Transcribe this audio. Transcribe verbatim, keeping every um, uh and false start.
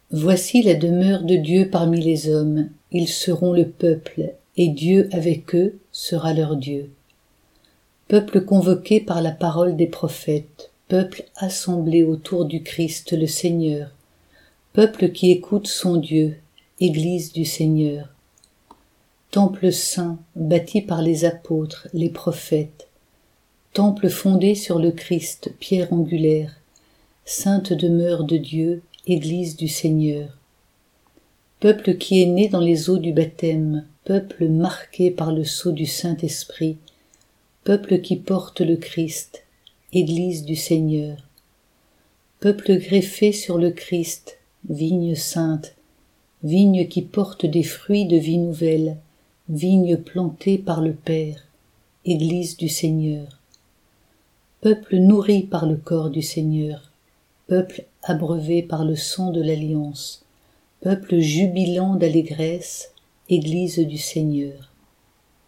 Voici la demeure de Dieu parmi les hommes, ils seront le peuple, et Dieu avec eux sera leur Dieu. Peuple convoqué par la parole des prophètes, peuple assemblé autour du Christ le Seigneur, peuple qui écoute son Dieu, Église du Seigneur. Temple saint, bâti par les apôtres, les prophètes, temple fondé sur le Christ, pierre angulaire, sainte demeure de Dieu, Église du Seigneur. Peuple qui est né dans les eaux du baptême, peuple marqué par le sceau du Saint-Esprit, peuple qui porte le Christ, Église du Seigneur. Peuple greffé sur le Christ, vigne sainte, vigne qui porte des fruits de vie nouvelle, vigne plantée par le Père, Église du Seigneur. Peuple nourri par le corps du Seigneur, peuple abreuvé par le sang de l'Alliance, peuple jubilant d'allégresse, Église du Seigneur.